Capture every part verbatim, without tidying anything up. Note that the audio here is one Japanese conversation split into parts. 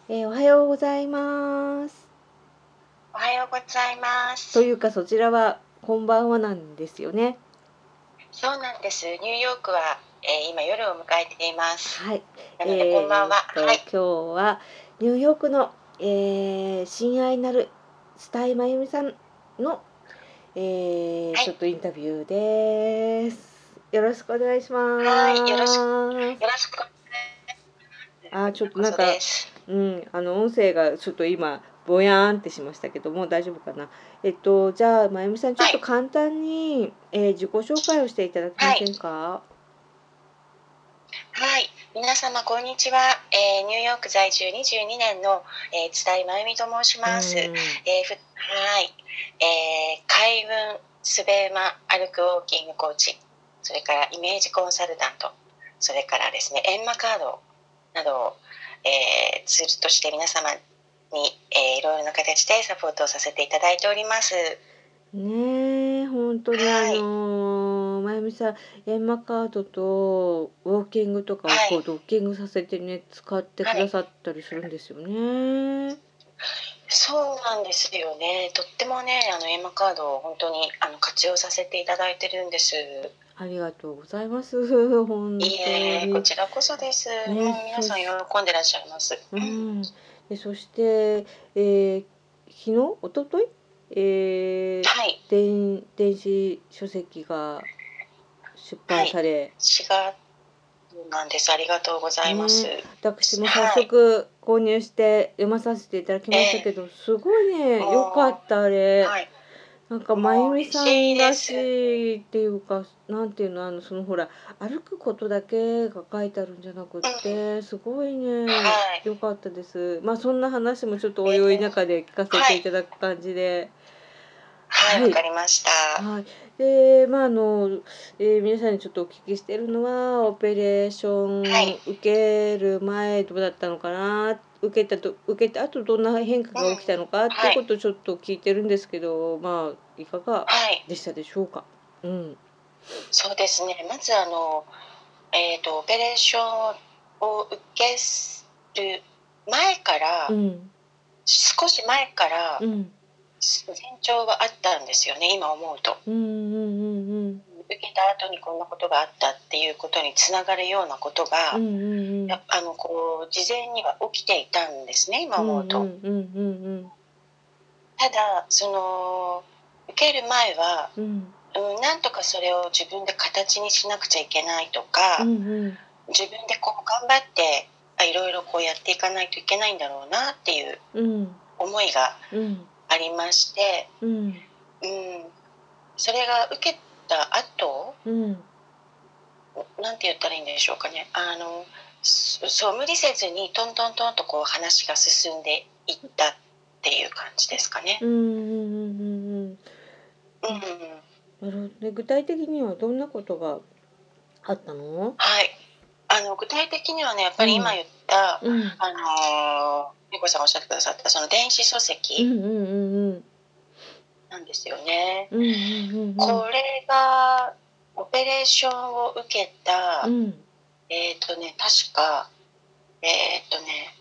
えー、おはようございます。 おはようございまとす。 いうかそちらはこんばんはなんですよね。 そうなんです。ニューヨークは、えー今夜を迎えています。 はい。 なのでこんばんは。 えーっとはい。 今日はニューヨークの、えー、親愛なる蔦井真由美さんの、えー、 はい。 ちょっとインタビューです。よろしくお願いしはい。よろしく、 ます。 よろしくお願いします。 あー、ちょっこちらこそとなんか、 です。 うん、あの音声がちょっと今ぼやーんってしましたけども大丈夫かな。えっとじゃあまゆみさんちょっはい。 と簡単に、えー自己紹介をしていただけまはい。 せんか。 はい。皆様、こんにちは。えーニューヨーク在住にじゅうにねんの、えー津田井真由美と申しうます。えん。 ーふはい。えー開運、すべ馬、歩くウォーキングコーチ、それからイメージコンサルタント、それからですね、エンマカードなどを、えーツールとして皆様に、えーいろいろな形でサポートをさせていただいております。 ねえ本当にあはい。 のーまゆみさんエンマカードとウォーキングとかをはい。 こうドッキングさせてね使ってくだはい。 さったりするんですよね。 そうなんですよね。とってもね、あのエンマカードを本当にあの活用させていただいてるんです。 ありがとうございます。本いえ、こ当にちらこそです。 ね。 もう皆さんそし喜んでらっしゃいます。 ううん。 ん。で、そして、えー昨日、一昨日、えーはい。 電、電子書籍が出版はい。 され、 しがつなんです。ありがとうございます。 ね、私も早はい。 速購入して読まさせていただきええ、 ましたけど、すごいね、よかもったあう、 れ。 はい。 なんか真由もう美さ嬉しいんらしです。 いっていうか、なんていうの、あの、そのほら、歩くことだけが書いてあるんじゃなくっうん。 て、すごいね、 はい。 良かったです。まあ、そんな話もちょっとおいおいええ、 中で聞かせていはい。 ただく感じで。 はい、 はい。 わかりました。 はい。で、まあ、あの、えー皆さんにちょっとお聞きしてるのは、オペレーショはい。 ン受ける前どうだったのかな、受けたと、受けた後どんな変化うん。 が起きたのかっていはい。 うことをちょっと聞いてるんですけど、まあ、いかがはい。 でしたでしょうか。うん。 そうですね。まずあの、えっと、オペレーションを受ける前から、 うん。 少し前からうん。 前兆はあったんですよね、今思うと。 うんうんうんうん。 受けた後にこんなことがあったっていうことにつながるようなことが、 うんうんうん。 やあの、こう、事前には起きていたんですね、今うん思うと。 うんうんうんただ、その、受ける前は、 うん。 うん、なんとかそれを自分で形にしなくちゃいけないとうんか、 うん自分でこう頑張ってあいろいろこうやっていかないといけないんだろうなっていううん思いがうんありまして、 うんうん、それが受けた後、 うんなんて言ったらいいんでしょうかね。あの、そそう無理せずにトントントンとこう話が進んでいったっていう感じですかね。 うんうんうんうんうん、 なるほどね。具体的にはどんなことがあったの？ はい。あの具体的にはね、やっぱり今うん。 言った、 うん。 あの、ゆこさんおっしゃってくださったその電子書籍うんうんうんうん。 なんですよね。 うんうんうんうん。 これがオペレーションを受けた、 うん。 えっ、とね、確か、えっ、とね、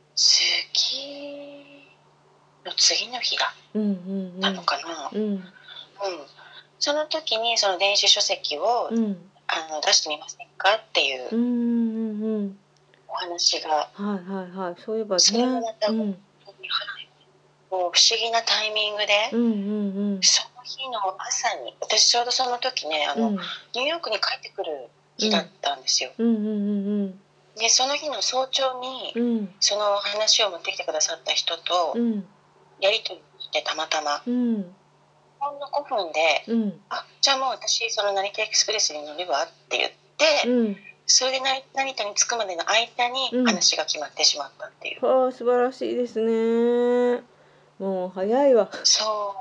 次の次の日だうんうんったのかな。 うん。うん。 うん。その時にその電子書籍をうん。 あの出してみませんかっていううんうんうん。 お話が、 はいはいはい。そういえばそれもね。 また本うん。 当に、はい、もう不思議なタイミングで、 うんうんうん。 その日の朝に、私ちょうどその時ね、あの、 うん。 ニューヨークに帰ってくる日だっうん。 たんですよ。 うんうんうんうん。 で、その日の早朝に、 うん。 その話を持ってきてくださった人と、 うん。 やり取りしてたまたま、 うん。 ほんのごふんで、 うん。 あ、じゃあもう私、その成田エクスプレスに乗るわって言って、 うん。 それで成成田に着くまでの間にうん。 話が決まってしまったっていう。 はあ、素晴らしいですね。もう早いわ。 そう。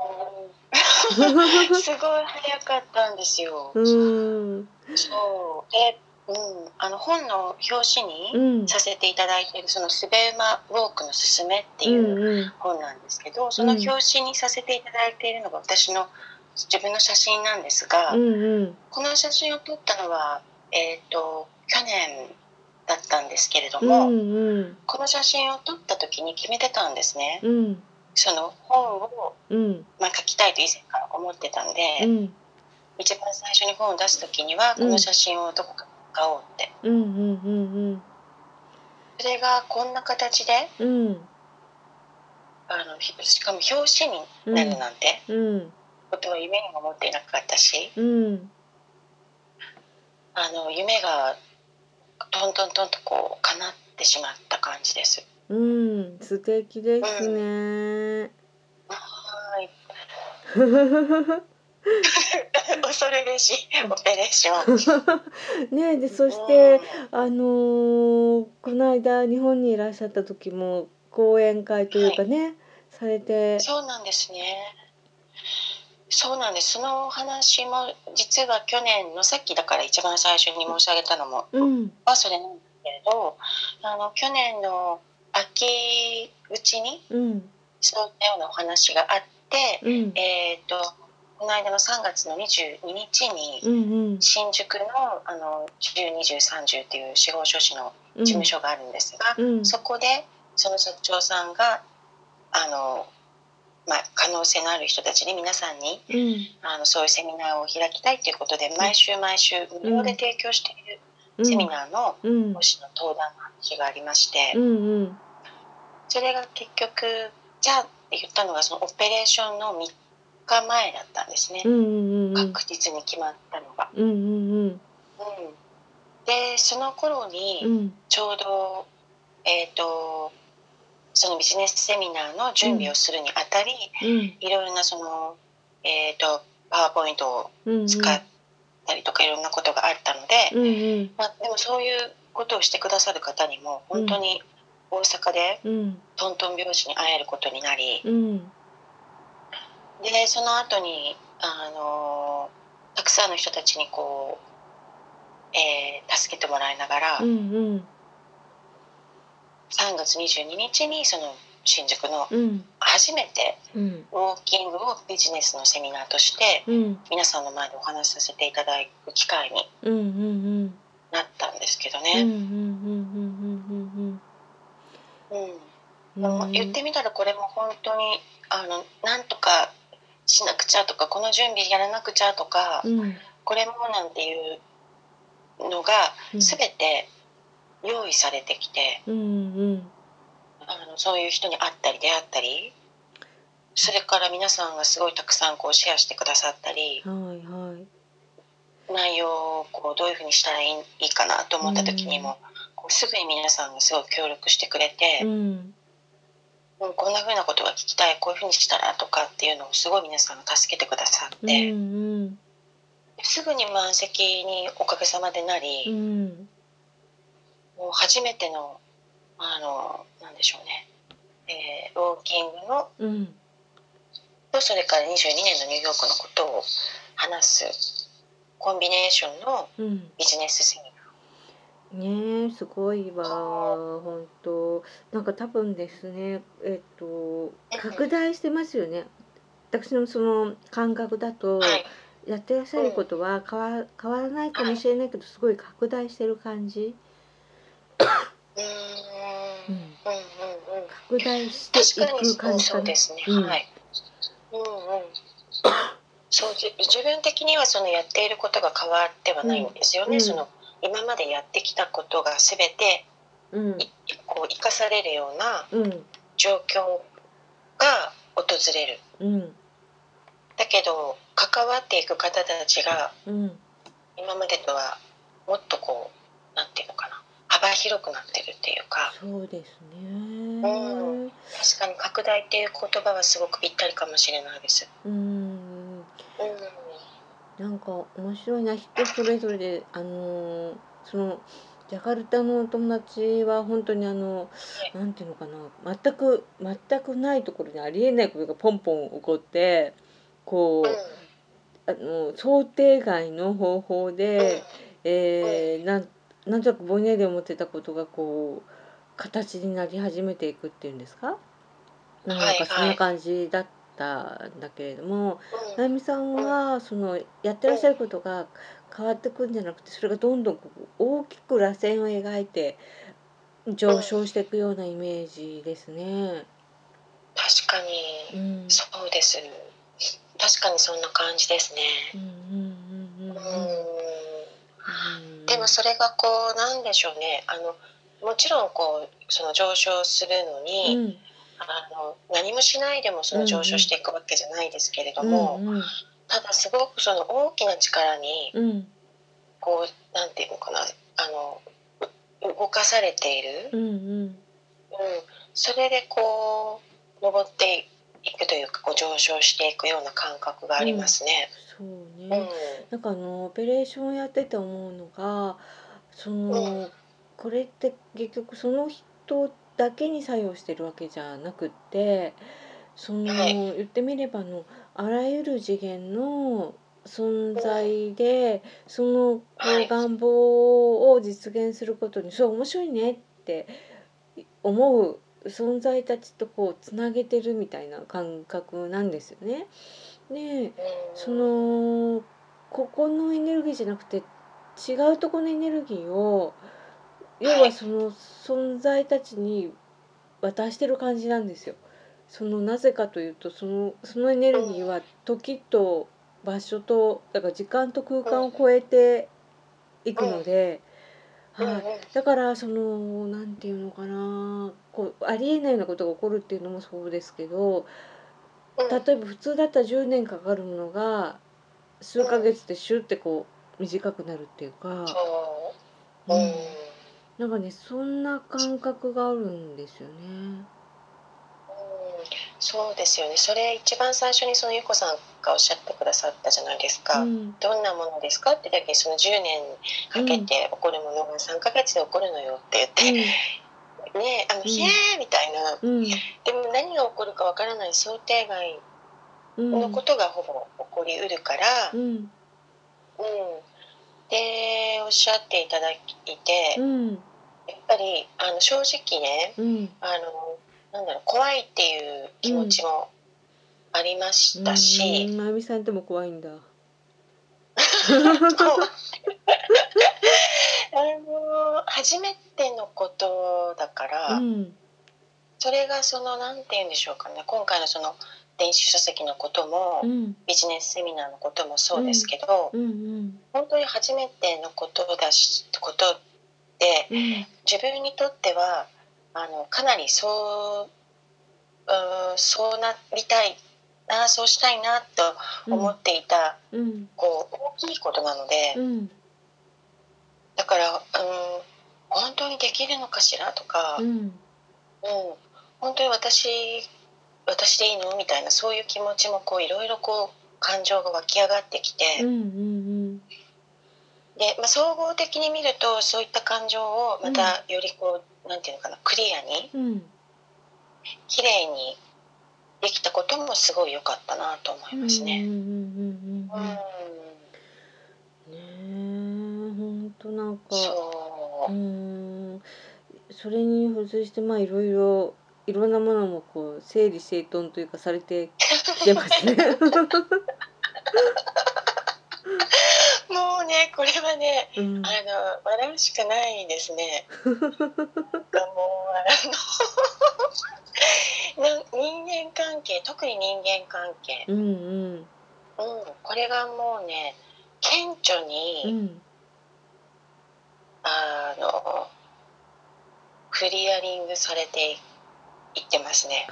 すごい早かったんですよ。 うーん。 そう。で、うん、あの本の表紙にうん。 させていただいているそのすべ馬ウォークのすすめってういうんうん。 本なんですけど、その表うん。 紙にさせていただいているのが私の自分の写真なんですうが、 んうん。 この写真を撮ったのは、えっ、と、去年だったんでですけれどうも、 んうんこの写真を撮った時に決めてたんですね。 うんその本を、 うんまあ、書きたいと以前から思ってたんで、 うん一番最初に本を出す時にはこの写真をどこかに使おうって、 うんうんうんそれがこんな形でうんあのひしかも表紙になるなんてうんことは夢にも思っていなかったし、 うんあの夢がトントントンとこう叶ってしまった感じです。 うん素敵ですうん、 ね。 はい。恐るべしオペレーション。 ねえ、で、そうしてん、 あのこの間日本にいらっしゃった時も講演会というはい、 かね、されて、 そうなんですね。そうなんです。そのお話も実は去年のさっきだから一番最初に申し上げたのもうんはそれなんですけれど、あの去年の秋口にうんそういったようなお話があって、 うんえっ、とこの間のさんがつのにじゅうににちにうんうん新宿のあのじゅうにじゅうさんじゅうっていう司法書士の事務うん所があるんですが、 うんそこでその社長さんがあの、まあ、可能性のある人たちに皆さんにうんあのそういうセミナーを開きたいということで毎週毎週無料で提供しているセミナーのうん講師の登壇の話がありましうて、 んうんそれが結局じゃあって言ったのがそのオペレーションのみっかまえだったんですね、 うんうんうん確実に決まったのが。 うんうんうんうん、でその頃にうんちょうど、えー、とそのビジネスセミナーの準備をするにあたり、 うんいろいろなその、えー、とパワーポイントをうん使ったりとかいろんなことがあったので、 うんうんまあ、でもそういうことをしてくださる方にも本当に大阪でうんトントン拍子に会えることになり、 うんでその後にあのたくさんの人たちにこう、えー助けてもらいながら、 うんうんさんがつにじゅうににちにその新宿のうん初めてうんウォーキングをビジネスのセミナーとしてうん皆さんの前でお話しさせていただく機会にうんうんなったんですけどうんうんうんうね。 んうんうんでも言っうんてみたらこれも本当にあのなんとかしなくちゃとかこの準備やらなくちゃとかうんこれもなんていうのがうん全て用意されてきて、 うんうんあのそういう人に会ったり出会ったり、それから皆さんがすごいたくさんこうシェアしてくださったり、 はいはい内容をこうどういうふうにしたらいいいいかなと思った時にも、こうすぐに皆さんがすごい協力してくれて、 うんうん、こんなふうなことが聞きたいこういうふうにしたらとかっていうのをすごい皆さんが助けてくださっうんて、 うんすぐに満席におかげさまでなり、 うんもう初めてのあのなんでしょうね、えーウォーキングのうんとそれからにじゅうにねんのニューヨークのことを話すコンビネーションのうんビジネスセミナねえすごいわー。 本当なんか多分ですねえっと拡うん、 大してますよね。私のその感覚だとはい、 やってらっしゃうん、 ることは変わ変わらないかはい、 もしれないけどすごい拡大してる感じ、 うーん、 うん、 うんうんうん、 拡大して確かに、 いくうん、 感じかな。 そうですね、 うん、 はい、うんうん、そうじ自分的にはそのやっていることが変わってはないんですよね、 うんその今までやってきたことが全てうんいこう生かされるようなうん状況が訪れる。 うんだけど関わっていく方たちがうん今までとはもっとこうなんていうのかな、幅広くなってるっていうか、 そうですうん、 ね。 確かに拡大っていう言葉はすごくぴったりかもしれないです。 うんうん、 なんか面白いな人それぞれであのそのジャカルタのお友達は本当にあのなんていうのかな全く全くないところにありえないことがポンポン起こってこうあの想定外の方法うん、うん、 で、えー、なんなんとなくぼんやり思ってたことがこう形になり始めていくっていうんですか、なんかそんなはいはい、 感じだったんだけれども、なゆみさんうん、うん、 はそのやってらっしゃることが変わってくんじゃなくてそれがどんどんこう大きく螺旋を描いて上昇していくようなイメージですね。 確かうにん。 そうです。確かにそんな感じですね。 うんうんうんううんうん。 ん。でもうん。 それがこうなんでしょうね。あのもちろんこうその上昇するのに、 うん。 あの何もしないでもそうんうの上昇しん。 ていくわけじゃないですけれどうんも、 うん。 ただすごくその大きな力にうん。 こうなんていうのかな、あのう動かされている。 うんうん。 うん、それでこう登っていくというかこう上昇していくような感覚がありまうん。 すね。 そううん、 ね。なんかあのオペレーションやってて思うのが、そうん、 のこれって結局その人だけに作用してるわけじゃなくって、そはい、 の言ってみればあのあらゆる次元の存うん、 在で、そのはい、 こう願望を実現することにそう面白いねって思う存在たちとこうつなげてるみたいな感覚なんですよね。で、 うそん、 のここのエネルギーじゃなくて違うところのエネルギーを要はい、 はその存在たちに渡してる感じなんですよ。そのなぜかというとそのそのエネうん、うん、 ルギーは時と場所とだから時間と空間を超えていくうん、 ので、 うん、 はい、だからそのなんていうのかな、こうありえないようなことが起こるっていうのもそうですけど、 うん、うん、 例えば普通だったらじゅうねんかかるものが数ヶ月でシュッてこう短くなるっていうか、 そう、うん、 うん、なんかねそんな感覚があるんですよね。 うん、そうですよね。それ一番最初にそのゆこさんがおっしゃってくださったじゃないですか。 うんどんなものですかって時にそのじゅうねんかけうんて起こるものがさんかげつで起こるのよって言って、 うんね、あの、ひうんえーみたいな。 うんでも何が起こるかわからない想定外うんのことがほぼ起こりうるから、 うんうん。で、おっしゃっていただいて、 うんやっぱり、あの、正直ね、 うんあの、なんだろう、怖いっていう気持うんちもありましうたし、 ん、まゆみさんっても怖いんだ。 こう、あの、初めてのことだから、 うんそれがその、なんて言うんでしょうかね、今回のその、電子書籍のことも、 うんビジネスセミナーのこともそうですうんけど、 うん本当に初めてのことだし、ことで、 うん自分にとっては、あの、かなりそう、うーん、そうなりたいな、そうしたいなとうん思っていた、 うんこう、大きいことなので、 うんだから、うん、本当にできるのかしらとか、 うんうん、本当に私、私でいいのみたいな、そういう気持ちもこう、いろいろこう、感情が湧き上がってきて、 うんうんで、まあ、総合的に見ると、そういった感情をまうんたよりこう、なんていうのかな、クリアに、 うん綺麗にできたこともすごい良かったなと思いうんうんますね。 うんうん、 ねえ、ほんとなんか、うそう。 ーん、それに付随してまあいろいろいろんなものもこう整理整頓というかされてきてますね。 もうね、これはね、 うん。 あの、笑うしかないですね。なんかもう、あの、な人間関係、特に人間関係、 うんうん。 うん、これがもうね、顕著に、 うん。 あの、クリアリングされていってますね。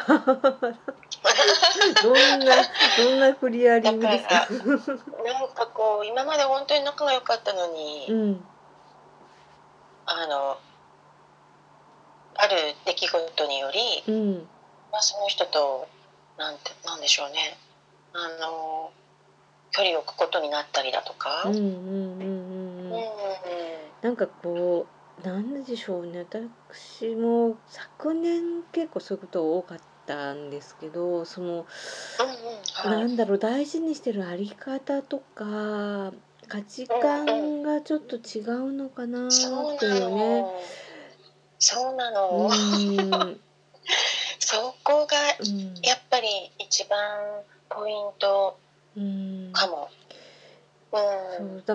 どんなどんなクリアリだングですか？ から、なんかこう、今まで本当に仲が良かったのに、 うん。 あの、ある出来事により、 うん。 まあ、その人と、なんて、なんでしょうね、あの、距離を置くことになったりだとか、 うんうんうんうんうん、 うん。 うん、 なんかこう、なんでしょうね、私も昨年結構そういうこと多かったんですけど、その、 うん、はい。 なんだろう、大事にしてるあり方とか、価値うんうん。 観がちょっと違うのかなっていそうなうね。 の。そうなうの。 ーん、 そこがうん、 やっぱり一番ポイントうん。 かも。うん。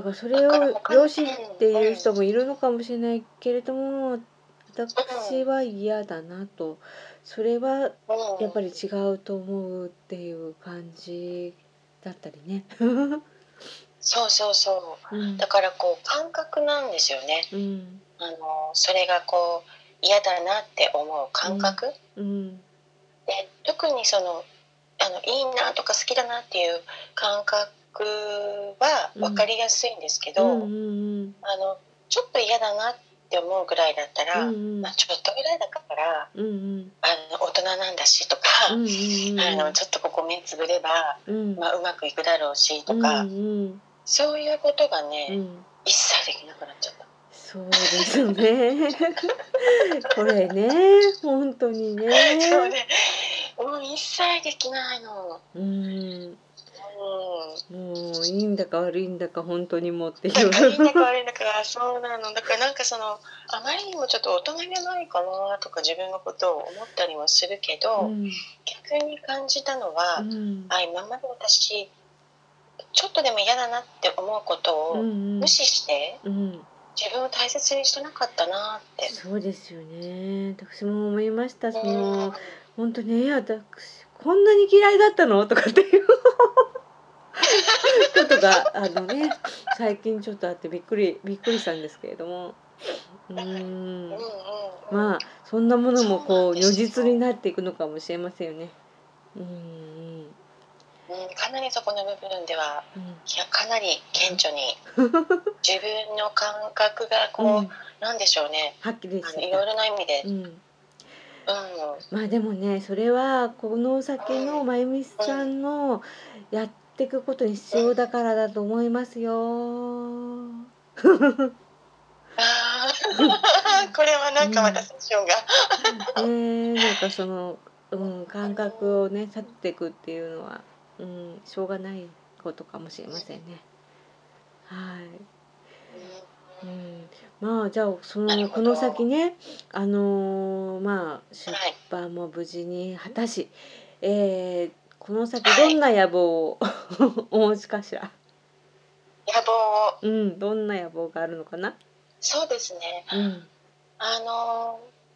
そう、だからそだれをから他の、 良しっていう人もいるのかもしれないけれども、 私は嫌だなと、それはうんやっぱり違うと思うっていう感じだったりね。 そうそうそう。 うんだからこう感覚なんですよね。 うんあのそれがこう嫌だなって思う感覚、 うんで特にそのあのいいなとか好きだなっていう感覚は分かりやすいんですけど、 うんうんあのちょっと嫌だなって思うぐらいだったら、 うんうんまあ、ちょっとぐらいだからうんうんあの大人なんだしとか、 うんうんあのちょっとここ目つぶれば、 うんまあ、うまくいくだろうしとうか、 んそういうことがね、 うん一切できなくなっちゃった。 そうですよね。これね、本当にね。 そうね、もう一切できないの。 うん、 うんもういいんだか悪いんだか本当にもうっていだう。 からいいんだか悪いんだか、そうなの。だからなんかその、あまりにもちょっと大人げないかなとか自分のことを思ったりもするけうど、 ん、 逆に感じたのは、 うん、 あ、今まで私、ちょっとでも嫌だなって思うことうん、 をうん無視してうん、 自分を大切にしてなかったなって。 そうですよね。私も思いました。そうんの本当に、え、私こんなに嫌いだったのとかっていうことがあのね、最近ちょっとあってびっくりびっくりしたんですけれども、うーん、 うんうんうん、 まあそんなものもこう如そうなんですよ。 実になっていくのかもしれませんよね。うんうんうん、かなりそこの部分では、 うんいやかなり顕著に自分の感覚がこう、 うん、 なんでしょうね、 はっきりあしてきた。 のいろいろな意味で、 うん、 うん、 まあでもね、それはこの先のまゆみさんのやっていくことに必要だからだと思いますよ。 あーこれはなんかまたセッションが、 ねえ、なんかその、うん、感覚をね、立てていくっていうのは、うん、しょうがないことかもしれませんね。はい。うん、まあじゃあそなるほど。 のこの先ね、あのーまあ出はい版も無事に果たし、えーこの先どんな野望をお持ちかしら。 野望を、 うん、どんな野望があるのかな。 そうですね、 うん、 あの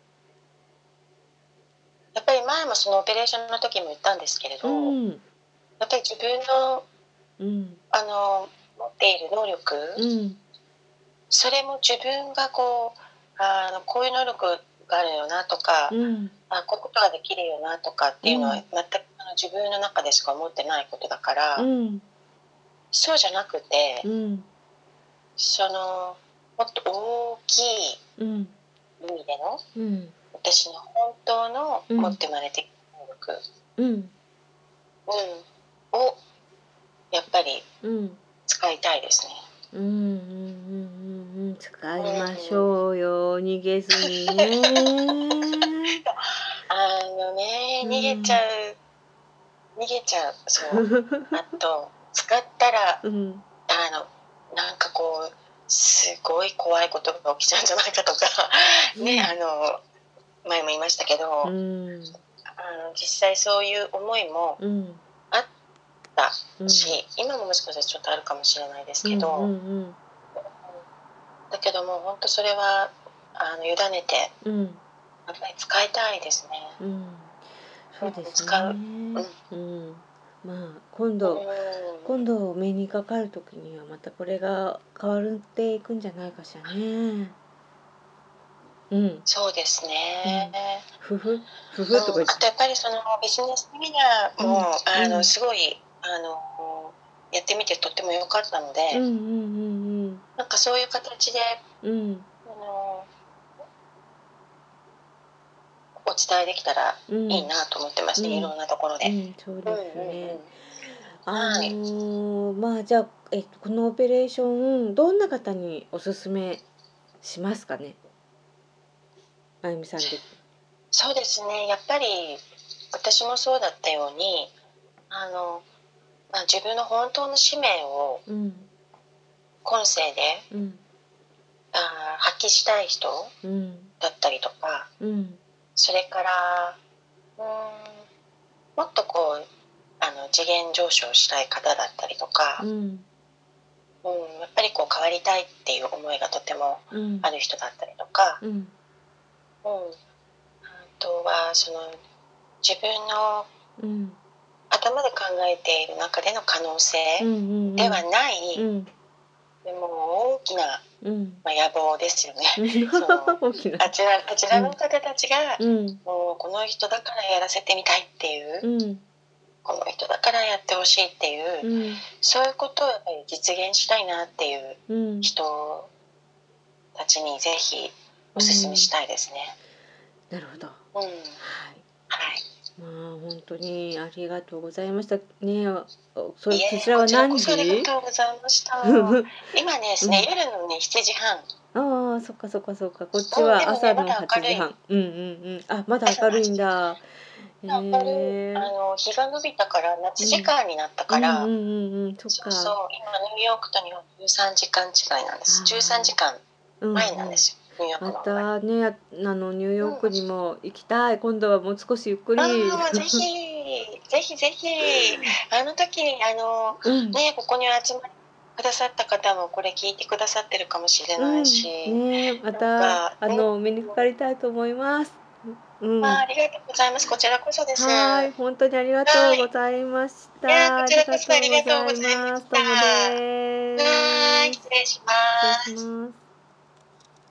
やっぱり前もそのオペレーションの時も言ったんですけれうど、 ん、 やっぱり自分の、 うん、 あの持っている能力、 うん、 それも自分がこうあのこういう能力があるよなとか、 うん、 あこういうことができるよなとかっていうのはうん全くあの自分の中でしか思ってないことだから、 うん、 そうじゃなくて、 うん、 そのもっと大きいうん、 意味でのうん、 私の本当の持って生まれてきた能力、 うん、 うん、をやっぱりうん、 使いたいですね。 うん、うん、うん、うん、使いましうんょうよ、逃げずにね。 あのね、 う逃げちゃん、 う、逃げちゃう、そう。あと、使ったら、 うん、 あの、なんかこう、すごい怖いことが起きちゃうんじゃないかとか、ね、あの、前も言いましたけど、 うん、 あの実際そういう思いもうん、 あったうん、 し、今ももしかしたらちょっとあるかもしれないですうん、 けど、 うん、 だけども本当それはあの委ねてうん、 やっぱり使いたいですね。 うん、そうです使う。 ね。うん、まあ今うん。 度うん今度お目にかかる時にはまたこれが変わっていくんじゃないかしらね。うん、 そうですね。 ふふふうん、 ふとか言って。 あとやっぱりそのビジネスセミナーも、 うんうんあのすごいあのやってみてとっても良かったので、 うんうんうんなんかそういう形でうんうんあのお伝えできたらうんいいなと思ってますね、 うんいろんなところで。 うん、そうですうんうんうんね。あのはい。 ーまあじゃあ、えっと、このオペレーションどんな方におすすめしますかね、あゆみさん的そうですね、やっぱり私もそうだったように、あの、まあ、自分の本当の使命をに。うん今世でうんあー発揮したい人うんだったりとか、 うんそれからうーんもっとこうあの次元上昇したい方だったりとか、 うんうん、やっぱりこう変わりたいっていう思いがとてもうんある人だったりとか、 うんあとはその自分のうん。 頭で考えている中での可能性うんうんうん。 ではない、 うん。 でも大きな、 うん。 まあ、野望ですよね。 うん。 その大きな。 あちらあちらの方たちが、 うん。 もうこの人だからやらせてみたいっていう、 うん。 この人だからやってほしいっていう、 うん。 そういうことをやっぱり実現したいなっていううん。 人たちにぜひお勧めしたいですね。 なるほど。 うん。 はい。 はい。 まあ、本当にありがとうございました。ね、おおそいえ、 そちらはこちらこ何そありが時？ とうございました。今ねですね、 うん。 夜のね、しちじはん。 ああ、そっかそっかそっか。こっちうん、ではもね、ま朝のだ明るい。 はちじはん。うんうんうん。あ、まだ朝の8 明るいん時。 だ。へ明るい。あえ。 の、日が伸びたから、 うん。 夏時間になったうんうんから、 うんうん。そっか。 そうそう、今ニューヨークと日本じゅうさんじかん違いなんです。じゅうさんじああ。 かんうんまえなんうん。 ですよ、ニューヨークまの方がね。 たね、あのニューうん。 ヨークにも行きたい。今度はもう少しゆっくあり。 あ、ぜひ、ぜひぜひ、あの時にあの、 うん。 ね、ここに集まりくださった方もこれ聞いてくださってるかもしれないうん。 し、 ね、まなんたか、ね、 あのお目にかかりたいと思います。うああ、 ん。 ありがとうございます。こちらこそです。 はい、本当にありがとうごはい。 ざいましいや、こた。ありがちらこそありがとうとうございございまします。どうもた。 ではーい、 す。 失礼しま失礼しす。 ます。